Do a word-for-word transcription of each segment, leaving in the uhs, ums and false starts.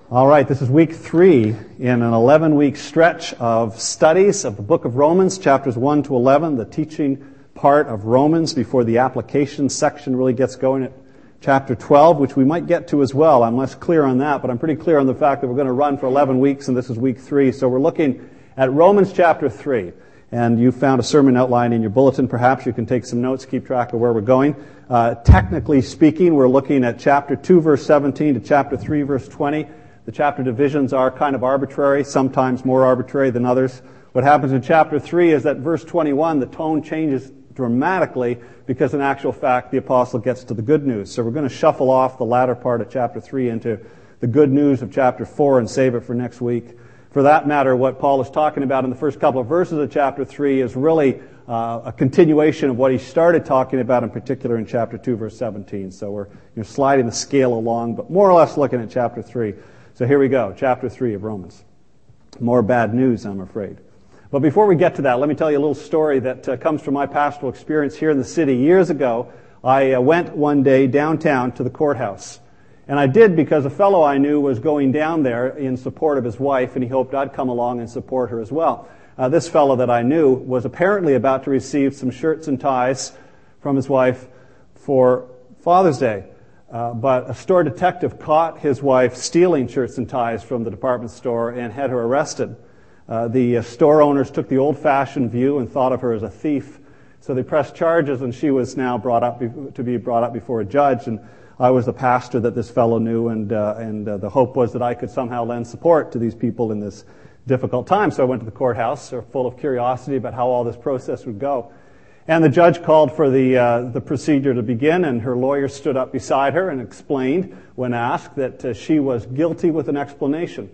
All right, this is week three in an eleven-week stretch of studies of the book of Romans, chapters one to eleven, the teaching part of Romans before the application section really gets going at chapter twelve, which we might get to as well. I'm less clear on that, but I'm pretty clear on the fact that we're going to run for eleven weeks, and this is week three. So we're looking at Romans chapter three. And you found a sermon outline in your bulletin. Perhaps you can take some notes, keep track of where we're going. Uh, technically speaking, we're looking at chapter two, verse seventeen to chapter three, verse twenty. The chapter divisions are kind of arbitrary, sometimes more arbitrary than others. What happens in chapter three is that verse twenty-one, the tone changes dramatically because in actual fact the apostle gets to the good news. So we're going to shuffle off the latter part of chapter three into the good news of chapter four and save it for next week. For that matter, what Paul is talking about in the first couple of verses of chapter three is really uh, a continuation of what he started talking about in particular in chapter two, verse seventeen. So we're you know, sliding the scale along, but more or less looking at chapter three. So here we go, chapter three of Romans. More bad news, I'm afraid. But before we get to that, let me tell you a little story that uh, comes from my pastoral experience here in the city. Years ago, I uh, went one day downtown to the courthouse. And I did because a fellow I knew was going down there in support of his wife, and he hoped I'd come along and support her as well. Uh, this fellow that I knew was apparently about to receive some shirts and ties from his wife for Father's Day. Uh, but a store detective caught his wife stealing shirts and ties from the department store and had her arrested. Uh, the uh, store owners took the old-fashioned view and thought of her as a thief. So they pressed charges, and she was now brought up be- to be brought up before a judge. And I was the pastor that this fellow knew, and uh, and uh, the hope was that I could somehow lend support to these people in this difficult time. So I went to the courthouse, uh, full of curiosity about how all this process would go. And the judge called for the uh, the procedure to begin, and her lawyer stood up beside her and explained, when asked, that uh, she was guilty with an explanation.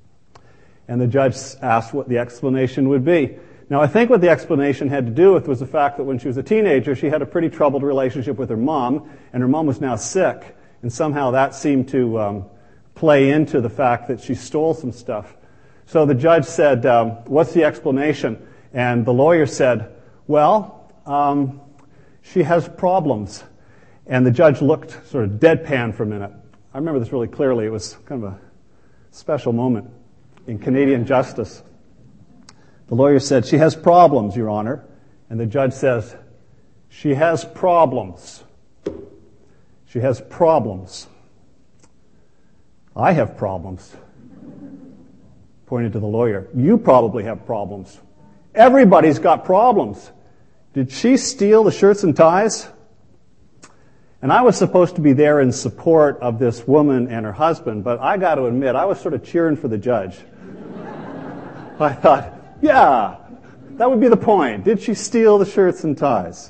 And the judge asked what the explanation would be. Now, I think what the explanation had to do with was the fact that when she was a teenager, she had a pretty troubled relationship with her mom, and her mom was now sick, and somehow that seemed to um, play into the fact that she stole some stuff. So the judge said, um, what's the explanation? And the lawyer said, well, Um, she has problems. And the judge looked sort of deadpan for a minute. I remember this really clearly. It was kind of a special moment in Canadian justice. The lawyer said, she has problems, Your Honor. And the judge says, she has problems. She has problems. I have problems. Pointed to the lawyer. You probably have problems. Everybody's got problems. Did she steal the shirts and ties? And I was supposed to be there in support of this woman and her husband, but I got to admit, I was sort of cheering for the judge. I thought, yeah, that would be the point. Did she steal the shirts and ties?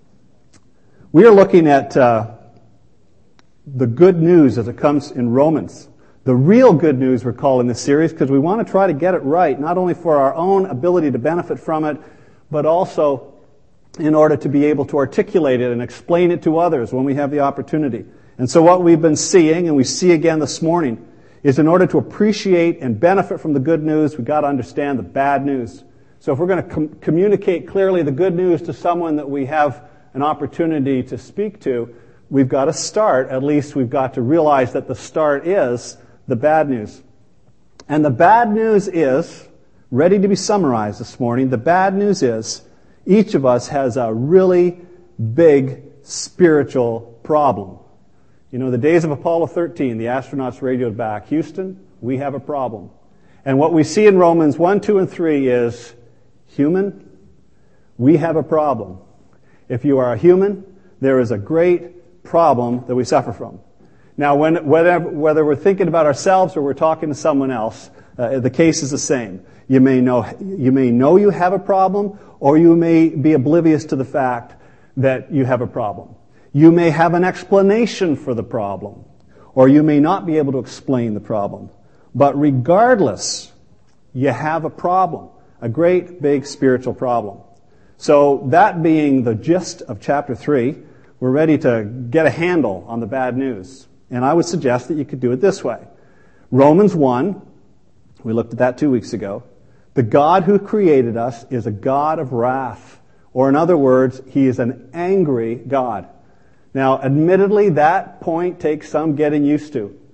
We are looking at uh, the good news as it comes in Romans. The real good news we're calling this series because we want to try to get it right, not only for our own ability to benefit from it, but also in order to be able to articulate it and explain it to others when we have the opportunity. And so what we've been seeing, and we see again this morning, is in order to appreciate and benefit from the good news, we've got to understand the bad news. So if we're going to com- communicate clearly the good news to someone that we have an opportunity to speak to, we've got to start, at least we've got to realize that the start is the bad news. And the bad news is, ready to be summarized this morning, the bad news is, each of us has a really big spiritual problem. You know, the days of Apollo thirteen, the astronauts radioed back, Houston, we have a problem. And what we see in Romans one, two, and three is, human, we have a problem. If you are a human, there is a great problem that we suffer from. Now, when, whether, whether we're thinking about ourselves or we're talking to someone else, uh, the case is the same. You may know you may know you have a problem, or you may be oblivious to the fact that you have a problem. You may have an explanation for the problem, or you may not be able to explain the problem. But regardless, you have a problem, a great big spiritual problem. So that being the gist of chapter three, we're ready to get a handle on the bad news. And I would suggest that you could do it this way. Romans one, we looked at that two weeks ago. The God who created us is a God of wrath. Or in other words, He is an angry God. Now, admittedly, that point takes some getting used to.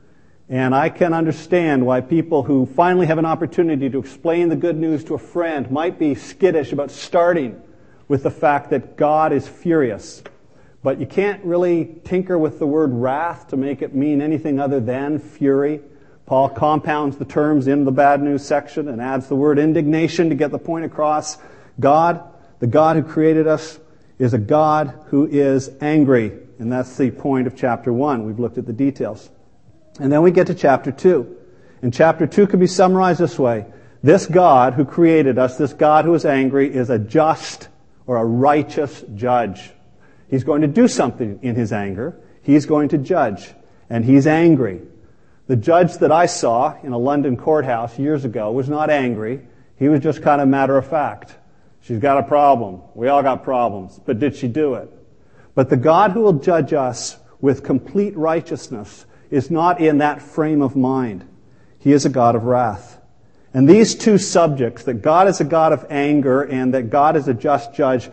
And I can understand why people who finally have an opportunity to explain the good news to a friend might be skittish about starting with the fact that God is furious. But you can't really tinker with the word wrath to make it mean anything other than fury. Paul compounds the terms in the bad news section and adds the word indignation to get the point across. God, the God who created us, is a God who is angry. And that's the point of chapter one. We've looked at the details. And then we get to chapter two. And chapter two can be summarized this way. This God who created us, this God who is angry, is a just or a righteous judge. He's going to do something in his anger. He's going to judge. And he's angry. The judge that I saw in a London courthouse years ago was not angry. He was just kind of matter of fact. She's got a problem. We all got problems. But did she do it? But the God who will judge us with complete righteousness is not in that frame of mind. He is a God of wrath. And these two subjects, that God is a God of anger and that God is a just judge,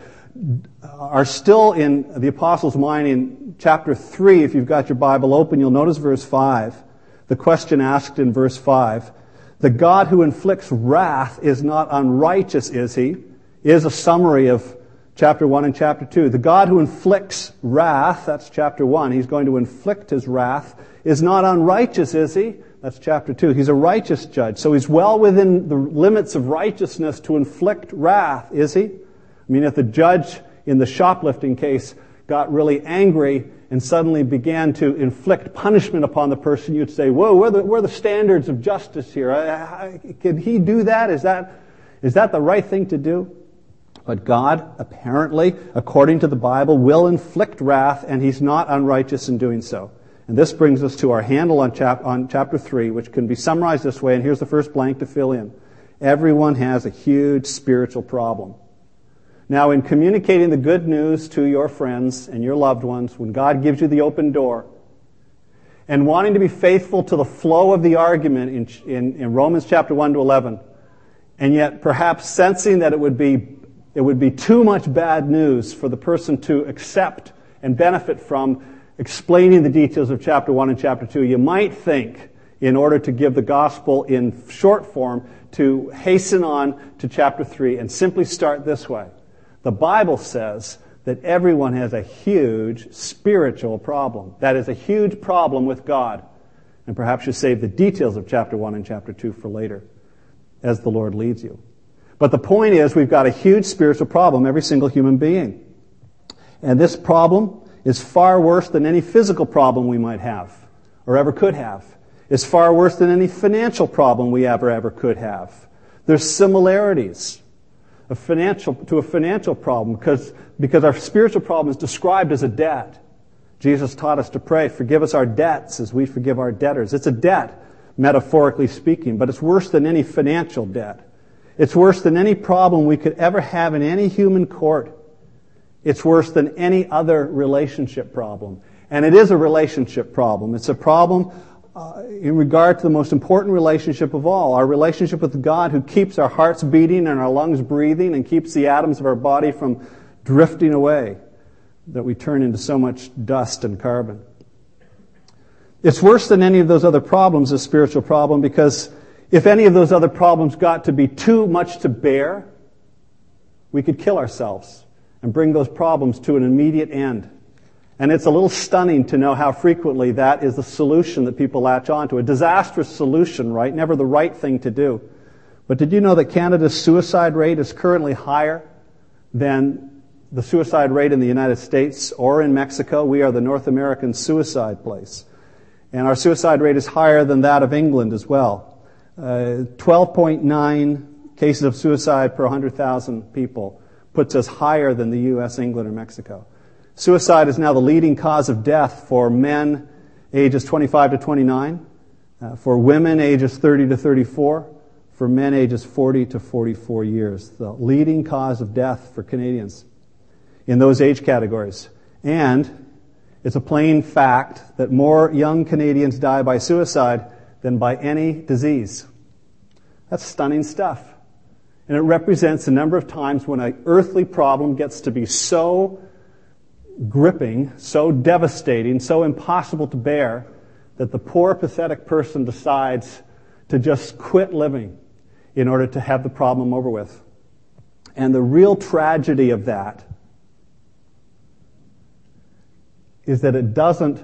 are still in the apostles' mind in chapter three. If you've got your Bible open, you'll notice verse five. The question asked in verse five, the God who inflicts wrath is not unrighteous, is he? Is a summary of chapter one and chapter two. The God who inflicts wrath, that's chapter one, he's going to inflict his wrath, is not unrighteous, is he? That's chapter two. He's a righteous judge. So he's well within the limits of righteousness to inflict wrath, is he? I mean, if the judge in the shoplifting case got really angry and suddenly began to inflict punishment upon the person, you'd say, whoa, where are the, where are the standards of justice here? I, I, can he do that? Is that, is that the right thing to do? But God, apparently, according to the Bible, will inflict wrath, and he's not unrighteous in doing so. And this brings us to our handle on, chap- on chapter three, which can be summarized this way, and here's the first blank to fill in. Everyone has a huge spiritual problem. Now, in communicating the good news to your friends and your loved ones, when God gives you the open door, and wanting to be faithful to the flow of the argument in, in, in Romans chapter one to eleven, and yet perhaps sensing that it would be it would be too much bad news for the person to accept and benefit from explaining the details of chapter one and chapter two, you might think, in order to give the gospel in short form, to hasten on to chapter three and simply start this way. The Bible says that everyone has a huge spiritual problem. That is a huge problem with God. And perhaps you save the details of chapter one and chapter two for later, as the Lord leads you. But the point is, we've got a huge spiritual problem, every single human being. And this problem is far worse than any physical problem we might have, or ever could have. It's far worse than any financial problem we ever, ever could have. There's similarities a financial, to a financial problem because, because our spiritual problem is described as a debt. Jesus taught us to pray, forgive us our debts as we forgive our debtors. It's a debt, metaphorically speaking, but it's worse than any financial debt. It's worse than any problem we could ever have in any human court. It's worse than any other relationship problem. And it is a relationship problem. It's a problem uh, in regard to the most important relationship of all, our relationship with God who keeps our hearts beating and our lungs breathing and keeps the atoms of our body from drifting away, that we turn into so much dust and carbon. It's worse than any of those other problems, a spiritual problem, because if any of those other problems got to be too much to bear, we could kill ourselves and bring those problems to an immediate end. And it's a little stunning to know how frequently that is the solution that people latch on to. A disastrous solution, right? Never the right thing to do. But did you know that Canada's suicide rate is currently higher than the suicide rate in the United States or in Mexico? We are the North American suicide place. And our suicide rate is higher than that of England as well. Uh, twelve point nine cases of suicide per one hundred thousand people puts us higher than the U S, England, or Mexico. Suicide is now the leading cause of death for men ages twenty-five to twenty-nine, uh, for women ages thirty to thirty-four, for men ages forty to forty-four years. The leading cause of death for Canadians in those age categories. And it's a plain fact that more young Canadians die by suicide than by any disease. That's stunning stuff. And it represents the number of times when an earthly problem gets to be so gripping, so devastating, so impossible to bear, that the poor, pathetic person decides to just quit living in order to have the problem over with. And the real tragedy of that is that it doesn't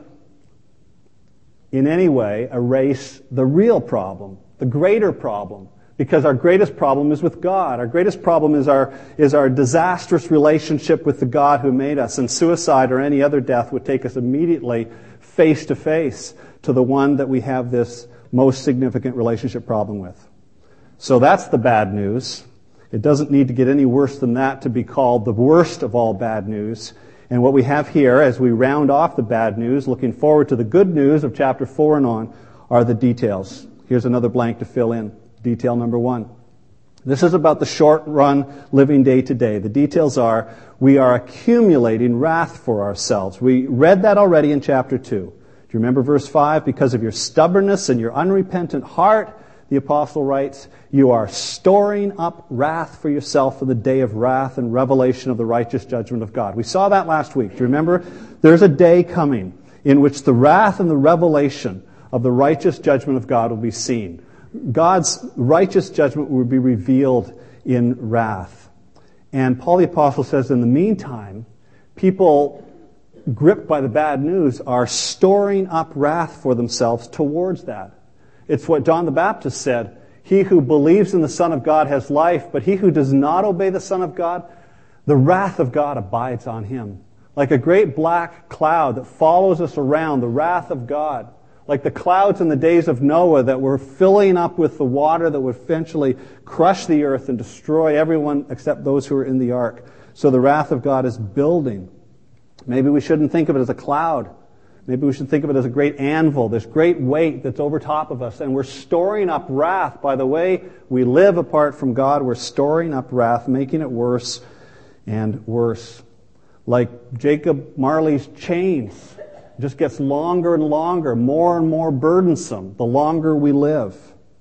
in any way erase the real problem, the greater problem. Because our greatest problem is with God. Our greatest problem is our, is our disastrous relationship with the God who made us. And suicide or any other death would take us immediately face to face to the one that we have this most significant relationship problem with. So that's the bad news. It doesn't need to get any worse than that to be called the worst of all bad news. And what we have here, as we round off the bad news, looking forward to the good news of chapter four and on, are the details. Here's another blank to fill in. Detail number one. This is about the short run living day to day. The details are, we are accumulating wrath for ourselves. We read that already in chapter two. Do you remember verse five? Because of your stubbornness and your unrepentant heart, the apostle writes, you are storing up wrath for yourself for the day of wrath and revelation of the righteous judgment of God. We saw that last week. Do you remember? There's a day coming in which the wrath and the revelation of the righteous judgment of God will be seen. God's righteous judgment will be revealed in wrath. And Paul the Apostle says, in the meantime, people gripped by the bad news are storing up wrath for themselves towards that. It's what John the Baptist said. He who believes in the Son of God has life, but he who does not obey the Son of God, the wrath of God abides on him. Like a great black cloud that follows us around, the wrath of God. Like the clouds in the days of Noah that were filling up with the water that would eventually crush the earth and destroy everyone except those who were in the ark. So the wrath of God is building. Maybe we shouldn't think of it as a cloud. Maybe we should think of it as a great anvil, this great weight that's over top of us. And we're storing up wrath by the way we live apart from God. We're storing up wrath, making it worse and worse. Like Jacob Marley's chains. Just gets longer and longer, more and more burdensome the longer we live.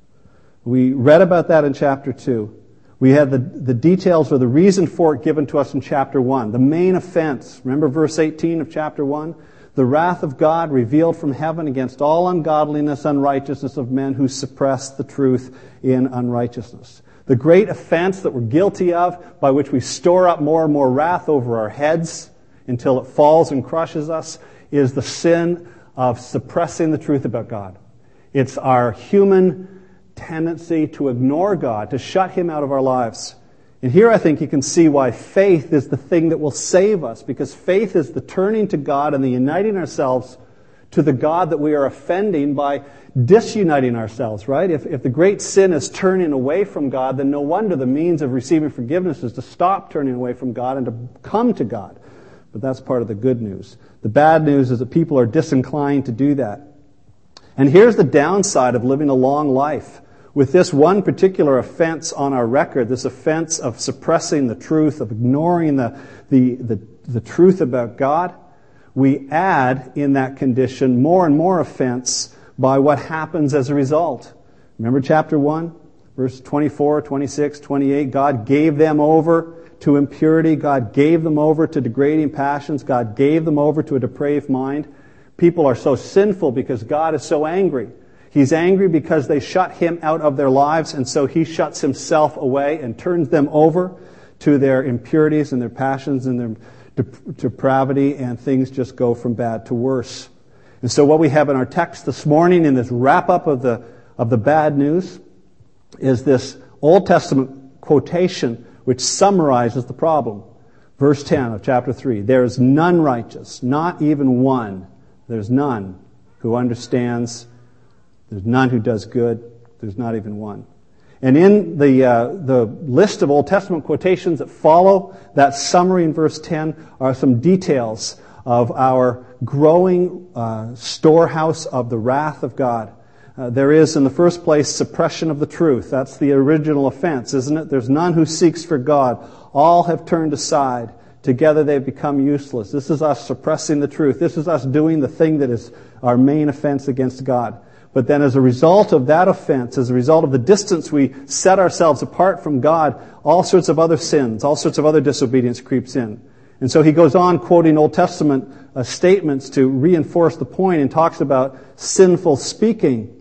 We read about that in chapter two. We had the, the details or the reason for it given to us in chapter one. The main offense. Remember verse eighteen of chapter one? The wrath of God revealed from heaven against all ungodliness, unrighteousness of men who suppress the truth in unrighteousness. The great offense that we're guilty of, by which we store up more and more wrath over our heads until it falls and crushes us, is the sin of suppressing the truth about God. It's our human tendency to ignore God, to shut Him out of our lives. And here I think you can see why faith is the thing that will save us, because faith is the turning to God and the uniting ourselves to the God that we are offending by disuniting ourselves, right? If, if the great sin is turning away from God, then no wonder the means of receiving forgiveness is to stop turning away from God and to come to God. But that's part of the good news. The bad news is that people are disinclined to do that. And here's the downside of living a long life. With this one particular offense on our record, this offense of suppressing the truth, of ignoring the, the, the, the truth about God, we add in that condition more and more offense by what happens as a result. Remember chapter one, verse twenty-four, twenty-six, twenty-eight, God gave them over to impurity. God gave them over to degrading passions. God gave them over to a depraved mind. People are so sinful because God is so angry. He's angry because they shut Him out of their lives, and so He shuts Himself away and turns them over to their impurities and their passions and their dep- depravity, and things just go from bad to worse. And so what we have in our text this morning, in this wrap-up of the, of the bad news, is this Old Testament quotation which summarizes the problem. Verse ten of chapter three, there is none righteous, not even one. There's none who understands. There's none who does good. There's not even one. And in the uh, the list of Old Testament quotations that follow that summary in verse ten are some details of our growing uh, storehouse of the wrath of God. Uh, there is, in the first place, suppression of the truth. That's the original offense, isn't it? There's none who seeks for God. All have turned aside. Together they've become useless. This is us suppressing the truth. This is us doing the thing that is our main offense against God. But then as a result of that offense, as a result of the distance we set ourselves apart from God, all sorts of other sins, all sorts of other disobedience creeps in. And so he goes on quoting Old Testament uh, statements to reinforce the point and talks about sinful speaking.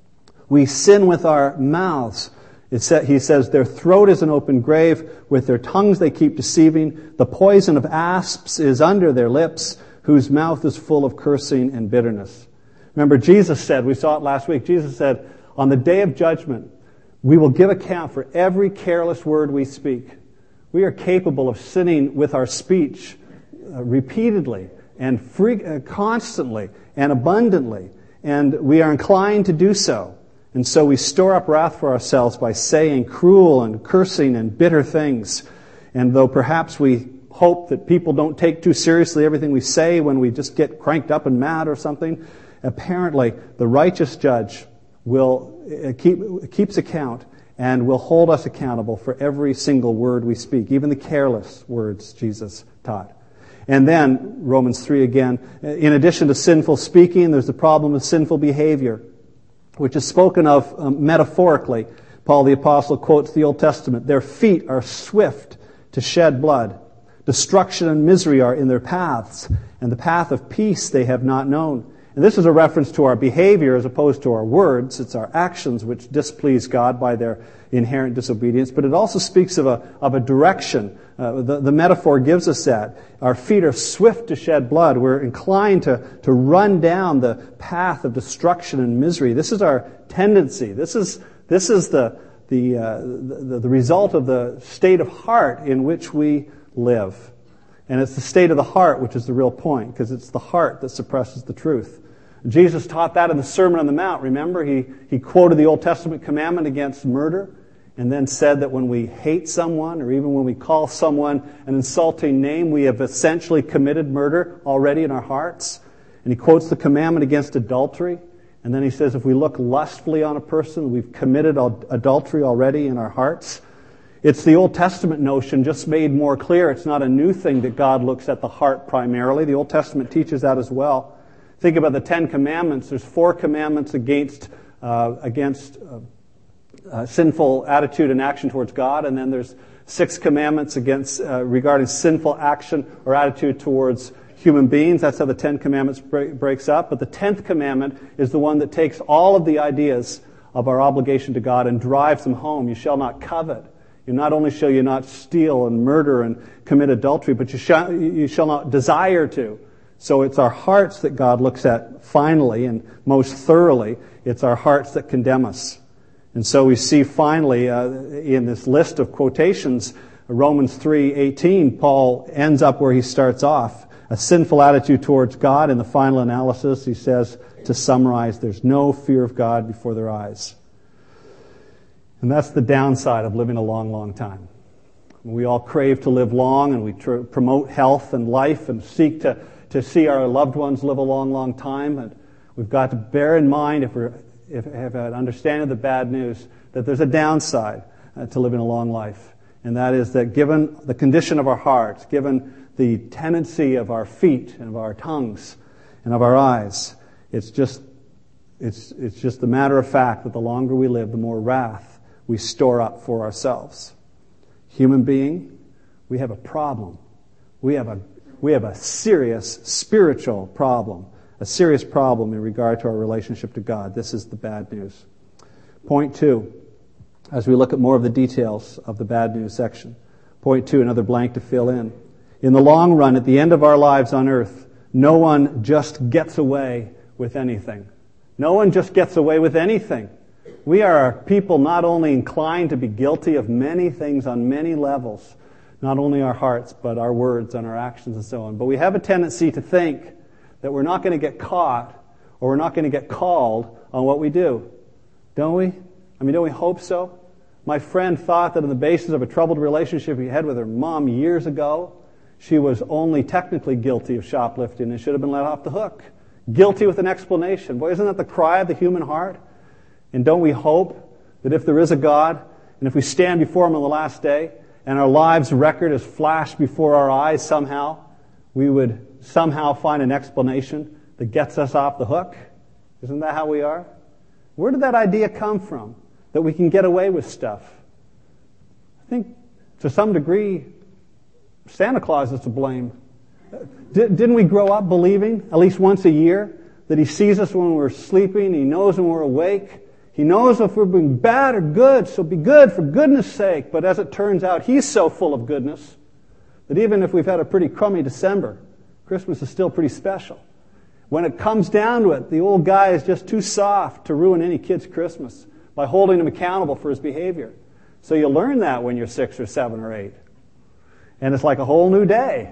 We sin with our mouths. It sa- he says, their throat is an open grave. With their tongues they keep deceiving. The poison of asps is under their lips, whose mouth is full of cursing and bitterness. Remember, Jesus said, we saw it last week, Jesus said, on the day of judgment, we will give account for every careless word we speak. We are capable of sinning with our speech uh, repeatedly and free, uh, constantly and abundantly. And we are inclined to do so. And so we store up wrath for ourselves by saying cruel and cursing and bitter things. And though perhaps we hope that people don't take too seriously everything we say when we just get cranked up and mad or something, apparently the righteous judge will uh, keep keeps account and will hold us accountable for every single word we speak, even the careless words Jesus taught. And then, Romans three again, in addition to sinful speaking, there's the problem of sinful behavior, which is spoken of um, metaphorically. Paul the Apostle quotes the Old Testament. Their feet are swift to shed blood. Destruction and misery are in their paths, and the path of peace they have not known. And this is a reference to our behavior as opposed to our words. It's our actions which displease God by their inherent disobedience. But it also speaks of a, of a direction. Uh, the, the metaphor gives us that. Our feet are swift to shed blood. We're inclined to, to run down the path of destruction and misery. This is our tendency. This is, this is the, the, uh, the, the result of the state of heart in which we live. And it's the state of the heart which is the real point, because it's the heart that suppresses the truth. Jesus taught that in the Sermon on the Mount. Remember, he, he quoted the Old Testament commandment against murder and then said that when we hate someone or even when we call someone an insulting name, we have essentially committed murder already in our hearts. And he quotes the commandment against adultery. And then he says if we look lustfully on a person, we've committed adultery already in our hearts. It's the Old Testament notion just made more clear. It's not a new thing that God looks at the heart primarily. The Old Testament teaches that as well. Think about the Ten Commandments. There's four commandments against uh, against uh, uh, sinful attitude and action towards God, and then there's six commandments against uh, regarding sinful action or attitude towards human beings. That's how the Ten Commandments break, breaks up. But the tenth commandment is the one that takes all of the ideas of our obligation to God and drives them home. You shall not covet. You not only shall you not steal and murder and commit adultery, but you shall, you shall not desire to. So it's our hearts that God looks at finally and most thoroughly. It's our hearts that condemn us. And so we see finally uh, in this list of quotations, Romans three eighteen, Paul ends up where he starts off. A sinful attitude towards God. In the final analysis, he says, to summarize, there's no fear of God before their eyes. And that's the downside of living a long, long time. We all crave to live long, and we tr- promote health and life and seek to, to see our loved ones live a long, long time. And we've got to bear in mind, if we if have an understanding of the bad news, that there's a downside uh, to living a long life. And that is that given the condition of our hearts, given the tendency of our feet and of our tongues and of our eyes, it's just it's it's just a matter of fact that the longer we live, the more wrath we store up for ourselves. Human being, we have a problem. We have a we have a serious spiritual problem, a serious problem in regard to our relationship to God. This is the bad news. Point two, as we look at more of the details of the bad news section. Point two, another blank to fill in. In the long run, at the end of our lives on earth, no one just gets away with anything. No one just gets away with anything. We are people not only inclined to be guilty of many things on many levels, not only our hearts, but our words and our actions and so on. But we have a tendency to think that we're not going to get caught or we're not going to get called on what we do. Don't we? I mean, don't we hope so? My friend thought that on the basis of a troubled relationship he had with her mom years ago, she was only technically guilty of shoplifting and should have been let off the hook. Guilty with an explanation. Boy, isn't that the cry of the human heart? And don't we hope that if there is a God, and if we stand before Him on the last day, and our lives' record is flashed before our eyes somehow, we would somehow find an explanation that gets us off the hook? Isn't that how we are? Where did that idea come from, that we can get away with stuff? I think to some degree Santa Claus is to blame. Didn't we grow up believing, at least once a year, that he sees us when we're sleeping, he knows when we're awake, he knows if we're being bad or good, so be good for goodness sake. But as it turns out, he's so full of goodness that even if we've had a pretty crummy December, Christmas is still pretty special. When it comes down to it, the old guy is just too soft to ruin any kid's Christmas by holding him accountable for his behavior. So you learn that when you're six or seven or eight. And it's like a whole new day.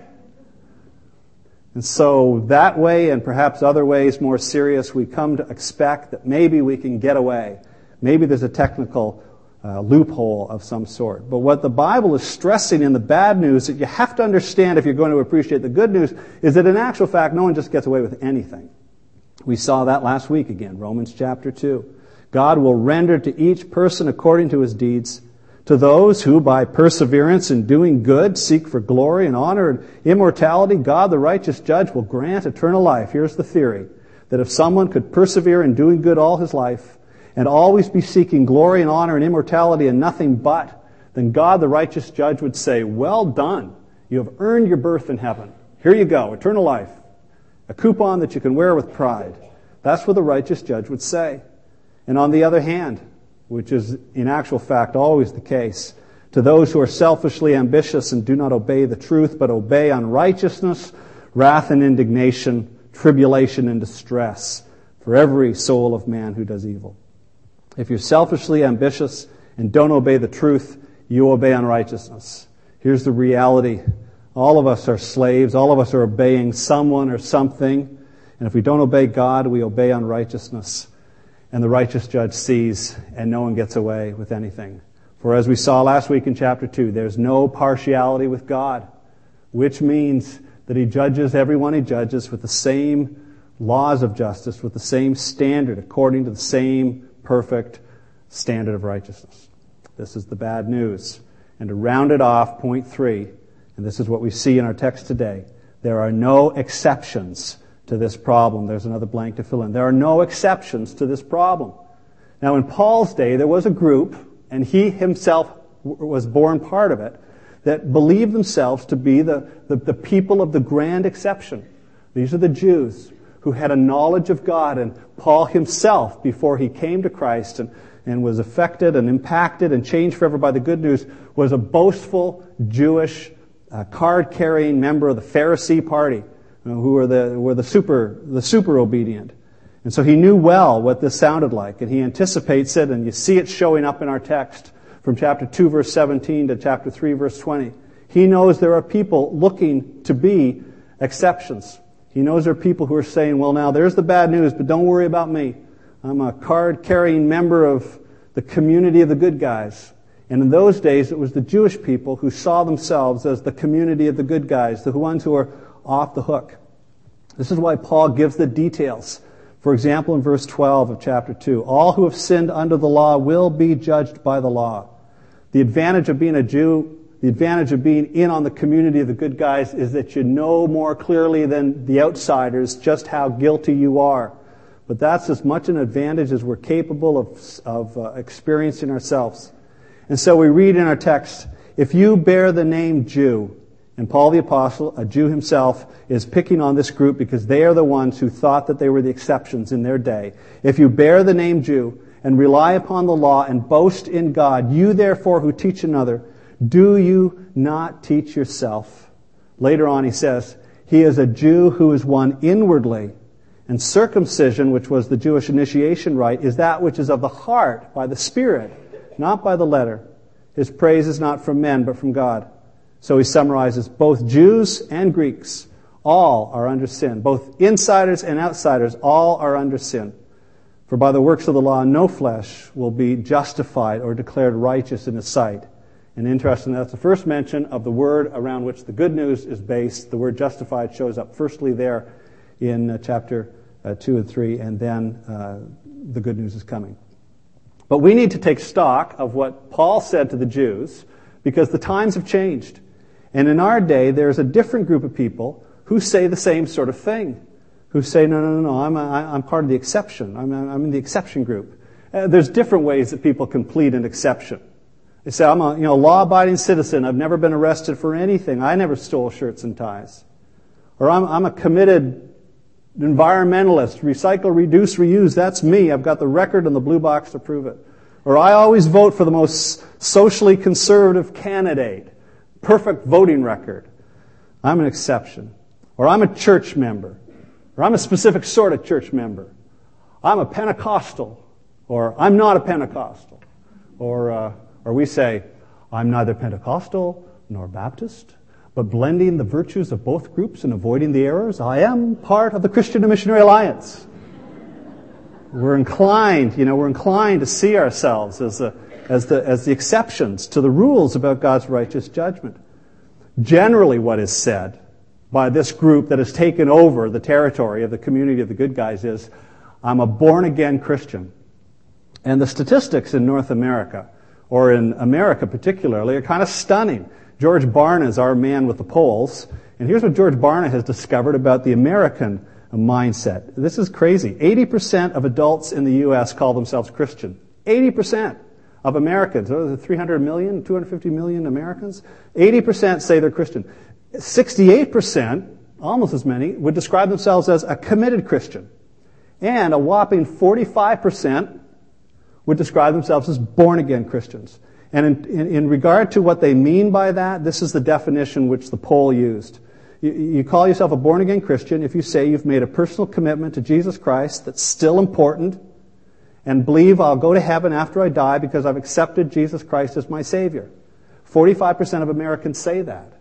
And so that way, and perhaps other ways more serious, we come to expect that maybe we can get away. Maybe there's a technical uh, loophole of some sort. But what the Bible is stressing in the bad news that you have to understand if you're going to appreciate the good news is that in actual fact, no one just gets away with anything. We saw that last week again, Romans chapter two. God will render to each person according to his deeds. To those who, by perseverance in doing good, seek for glory and honor and immortality, God, the righteous judge, will grant eternal life. Here's the theory, that if someone could persevere in doing good all his life and always be seeking glory and honor and immortality and nothing but, then God, the righteous judge, would say, well done. You have earned your birth in heaven. Here you go, eternal life. A coupon that you can wear with pride. That's what the righteous judge would say. And on the other hand, which is in actual fact always the case, to those who are selfishly ambitious and do not obey the truth, but obey unrighteousness, wrath and indignation, tribulation and distress for every soul of man who does evil. If you're selfishly ambitious and don't obey the truth, you obey unrighteousness. Here's the reality. All of us are slaves. All of us are obeying someone or something. And if we don't obey God, we obey unrighteousness. And the righteous judge sees, and no one gets away with anything. For as we saw last week in chapter two, there's no partiality with God, which means that he judges everyone he judges with the same laws of justice, with the same standard, according to the same perfect standard of righteousness. This is the bad news. And to round it off, point three, and this is what we see in our text today, there are no exceptions to this problem. There's another blank to fill in. There are no exceptions to this problem. Now, in Paul's day, there was a group, and he himself was born part of it, that believed themselves to be the, the, the people of the grand exception. These are the Jews who had a knowledge of God, and Paul himself, before he came to Christ and, and was affected and impacted and changed forever by the good news, was a boastful Jewish uh, card-carrying member of the Pharisee party, who were the were the super the super obedient. And so he knew well what this sounded like, and he anticipates it, and you see it showing up in our text from chapter two, verse seventeen to chapter three, verse twenty. He knows there are people looking to be exceptions. He knows there are people who are saying, well, now there's the bad news, but don't worry about me. I'm a card-carrying member of the community of the good guys. And in those days, it was the Jewish people who saw themselves as the community of the good guys, the ones who are off the hook. This is why Paul gives the details. For example, in verse twelve of chapter two, all who have sinned under the law will be judged by the law. The advantage of being a Jew, the advantage of being in on the community of the good guys is that you know more clearly than the outsiders just how guilty you are. But that's as much an advantage as we're capable of, of uh, experiencing ourselves. And so we read in our text, if you bear the name Jew, and Paul the Apostle, a Jew himself, is picking on this group because they are the ones who thought that they were the exceptions in their day. If you bear the name Jew and rely upon the law and boast in God, you therefore who teach another, do you not teach yourself? Later on he says, he is a Jew who is one inwardly, and circumcision, which was the Jewish initiation rite, is that which is of the heart, by the Spirit, not by the letter. His praise is not from men, but from God. So he summarizes, both Jews and Greeks, all are under sin. Both insiders and outsiders, all are under sin. For by the works of the law, no flesh will be justified or declared righteous in his sight. And interesting, that's the first mention of the word around which the good news is based. The word justified shows up firstly there in uh, chapter uh, two and three, and then uh, the good news is coming. But we need to take stock of what Paul said to the Jews, because the times have changed. And in our day, there's a different group of people who say the same sort of thing, who say, no, no, no, no, I'm, a, I'm part of the exception. I'm, I'm in the exception group. Uh, there's different ways that people can plead an exception. They say, I'm a you know, law-abiding citizen. I've never been arrested for anything. I never stole shirts and ties. Or I'm, I'm a committed environmentalist. Recycle, reduce, reuse. That's me. I've got the record and the blue box to prove it. Or I always vote for the most socially conservative candidate. Perfect voting record. I'm an exception. Or I'm a church member. Or I'm a specific sort of church member. I'm a Pentecostal. Or I'm not a Pentecostal. Or, uh, or we say, I'm neither Pentecostal nor Baptist, but blending the virtues of both groups and avoiding the errors, I am part of the Christian and Missionary Alliance. We're inclined, you know, we're inclined to see ourselves as the, as the, as the exceptions to the rules about God's righteous judgment. Generally what is said by this group that has taken over the territory of the community of the good guys is, I'm a born-again Christian. And the statistics in North America, or in America particularly, are kind of stunning. George Barna is our man with the polls. And here's what George Barna has discovered about the American mindset. This is crazy. eighty percent of adults in the U S call themselves Christian. eighty percent of Americans, three hundred million, two hundred fifty million Americans, eighty percent say they're Christian. sixty-eight percent, almost as many, would describe themselves as a committed Christian. And a whopping forty-five percent would describe themselves as born-again Christians. And in, in, in regard to what they mean by that, this is the definition which the poll used. You, you call yourself a born-again Christian if you say you've made a personal commitment to Jesus Christ that's still important, and believe I'll go to heaven after I die because I've accepted Jesus Christ as my Savior. forty-five percent of Americans say that.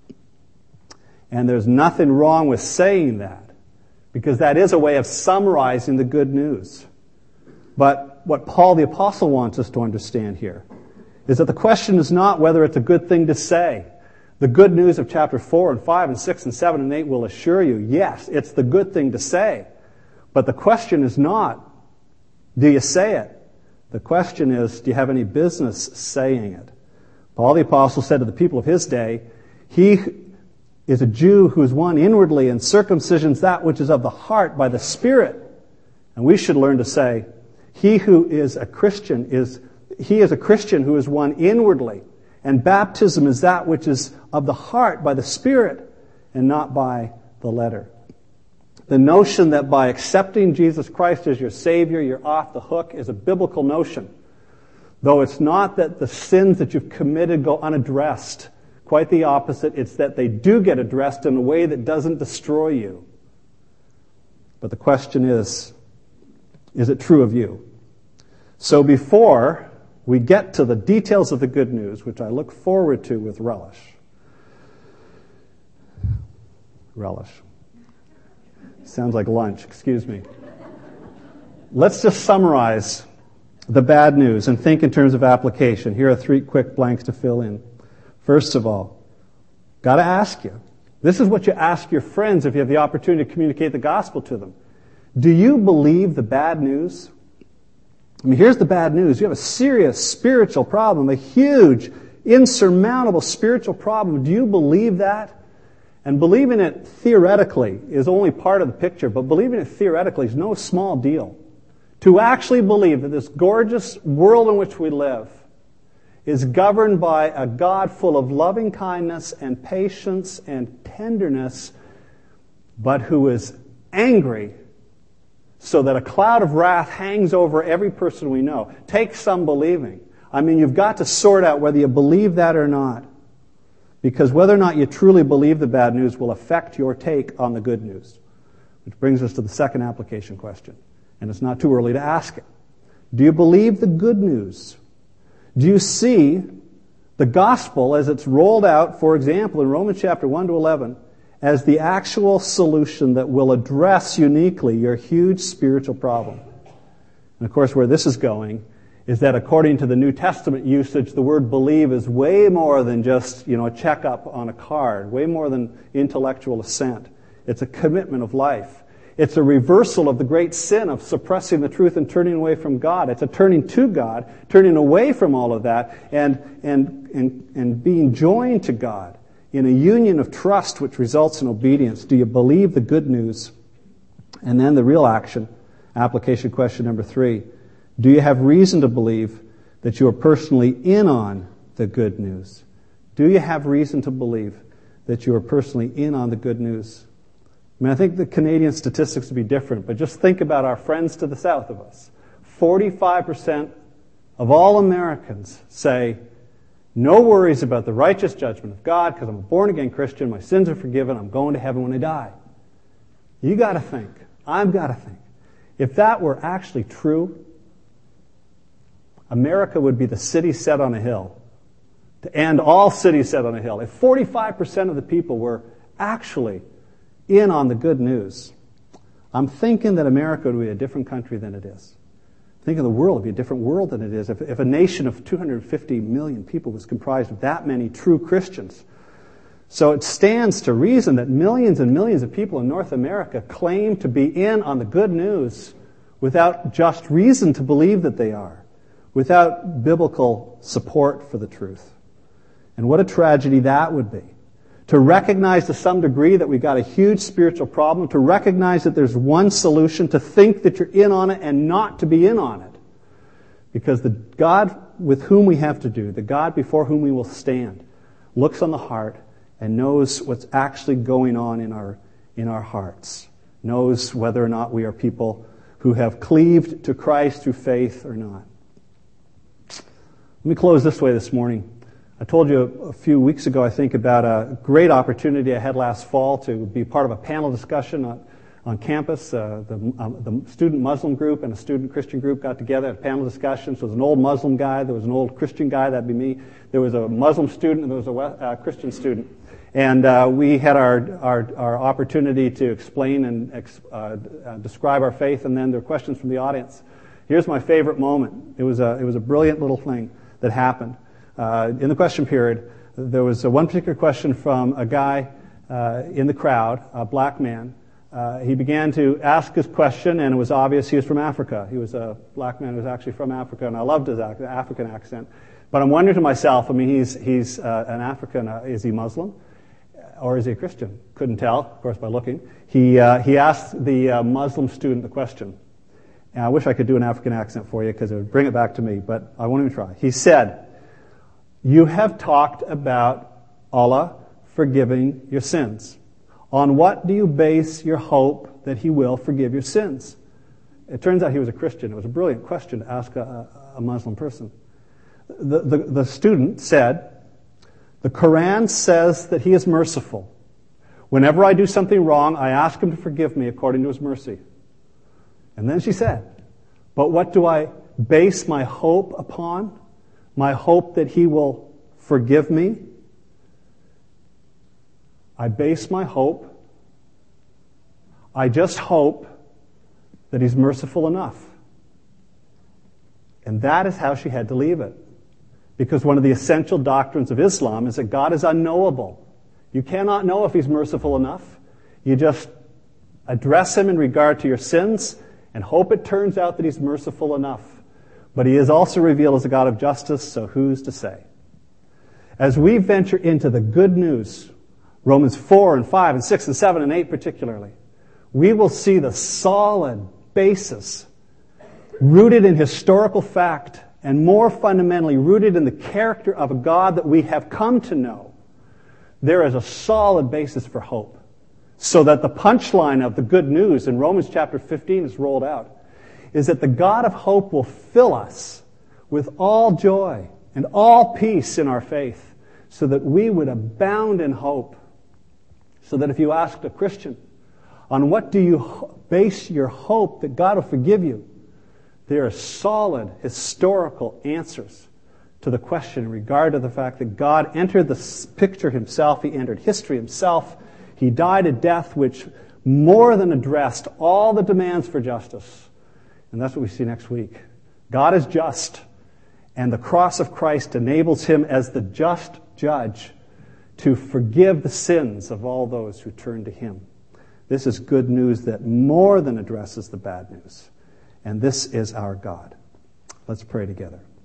And there's nothing wrong with saying that, because that is a way of summarizing the good news. But what Paul the Apostle wants us to understand here is that the question is not whether it's a good thing to say. The good news of chapter four and five and six and seven and eight will assure you, yes, it's the good thing to say. But the question is not, do you say it? The question is, do you have any business saying it? Paul the Apostle said to the people of his day, he is a Jew who is one inwardly, and circumcision's that which is of the heart by the Spirit. And we should learn to say, he who is a Christian is, he is a Christian who is one inwardly. And baptism is that which is of the heart by the Spirit and not by the letter. The notion that by accepting Jesus Christ as your Savior, you're off the hook is a biblical notion. Though it's not that the sins that you've committed go unaddressed. Quite the opposite. It's that they do get addressed in a way that doesn't destroy you. But the question is, is it true of you? So before we get to the details of the good news, which I look forward to with relish. Relish. Sounds like lunch, excuse me. Let's just summarize the bad news and think in terms of application. Here are three quick blanks to fill in. First of all, got to ask you. This is what you ask your friends if you have the opportunity to communicate the gospel to them. Do you believe the bad news? I mean, here's the bad news. You have a serious spiritual problem, a huge, insurmountable spiritual problem. Do you believe that? And believing it theoretically is only part of the picture, but believing it theoretically is no small deal. To actually believe that this gorgeous world in which we live is governed by a God full of loving kindness and patience and tenderness, but who is angry so that a cloud of wrath hangs over every person we know. Take some believing. I mean, you've got to sort out whether you believe that or not. Because whether or not you truly believe the bad news will affect your take on the good news. Which brings us to the second application question. And it's not too early to ask it. Do you believe the good news? Do you see the gospel as it's rolled out, for example, in Romans chapter one to eleven, as the actual solution that will address uniquely your huge spiritual problem? And of course, where this is going is that according to the New Testament usage, the word believe is way more than just, you know, a checkup on a card, way more than intellectual assent. It's a commitment of life. It's a reversal of the great sin of suppressing the truth and turning away from God. It's a turning to God, turning away from all of that, and, and, and, and being joined to God in a union of trust which results in obedience. Do you believe the good news? And then the real action, application question number three. Do you have reason to believe that you are personally in on the good news? Do you have reason to believe that you are personally in on the good news? I mean, I think the Canadian statistics would be different, but just think about our friends to the south of us. forty-five percent of all Americans say, no worries about the righteous judgment of God because I'm a born-again Christian, my sins are forgiven, I'm going to heaven when I die. You got to think, I've got to think, if that were actually true, America would be the city set on a hill, to end all cities set on a hill. If forty-five percent of the people were actually in on the good news, I'm thinking that America would be a different country than it is. Think of the world, it would be a different world than it is. If, if a nation of two hundred fifty million people was comprised of that many true Christians. So it stands to reason that millions and millions of people in North America claim to be in on the good news without just reason to believe that they are, without biblical support for the truth. And what a tragedy that would be. To recognize to some degree that we've got a huge spiritual problem, to recognize that there's one solution, to think that you're in on it and not to be in on it. Because the God with whom we have to do, the God before whom we will stand, looks on the heart and knows what's actually going on in our, in our hearts. Knows whether or not we are people who have cleaved to Christ through faith or not. Let me close this way this morning. I told you a few weeks ago, I think, about a great opportunity I had last fall to be part of a panel discussion on, on campus. Uh, the, um, the student Muslim group and a student Christian group got together at panel discussions. There was an old Muslim guy, there was an old Christian guy, that'd be me. There was a Muslim student and there was a uh, Christian student. And uh, we had our, our, our opportunity to explain and ex, uh, uh, describe our faith, and then there were questions from the audience. Here's my favorite moment. It was a, it was a brilliant little thing that happened. Uh, in the question period, there was a one particular question from a guy uh, in the crowd, a black man. Uh, he began to ask his question, and it was obvious he was from Africa. He was a black man who was actually from Africa, and I loved his ac- African accent. But I'm wondering to myself, I mean, he's, he's uh, an African. Uh, is he Muslim? Or is he a Christian? Couldn't tell, of course, by looking. He, uh, he asked the uh, Muslim student the question. And I wish I could do an African accent for you because it would bring it back to me, but I won't even try. He said, "You have talked about Allah forgiving your sins. On what do you base your hope that He will forgive your sins?" It turns out he was a Christian. It was a brilliant question to ask a, a Muslim person. The, the, the student said, "The Quran says that He is merciful. Whenever I do something wrong, I ask Him to forgive me according to His mercy." And then she said, "But what do I base my hope upon? My hope that He will forgive me? I base my hope, I just hope that He's merciful enough." And that is how she had to leave it. Because one of the essential doctrines of Islam is that God is unknowable. You cannot know if He's merciful enough. You just address Him in regard to your sins and hope it turns out that He's merciful enough. But He is also revealed as a God of justice, so who's to say? As we venture into the good news, Romans four and five and six and seven and eight particularly, we will see the solid basis rooted in historical fact and more fundamentally rooted in the character of a God that we have come to know. There is a solid basis for hope. So that the punchline of the good news in Romans chapter fifteen is rolled out, is that the God of hope will fill us with all joy and all peace in our faith, so that we would abound in hope. So that if you asked a Christian, on what do you base your hope that God will forgive you? There are solid historical answers to the question in regard to the fact that God entered the picture Himself. He entered history Himself. He died a death which more than addressed all the demands for justice. And that's what we see next week. God is just, and the cross of Christ enables Him as the just judge to forgive the sins of all those who turn to Him. This is good news that more than addresses the bad news. And this is our God. Let's pray together.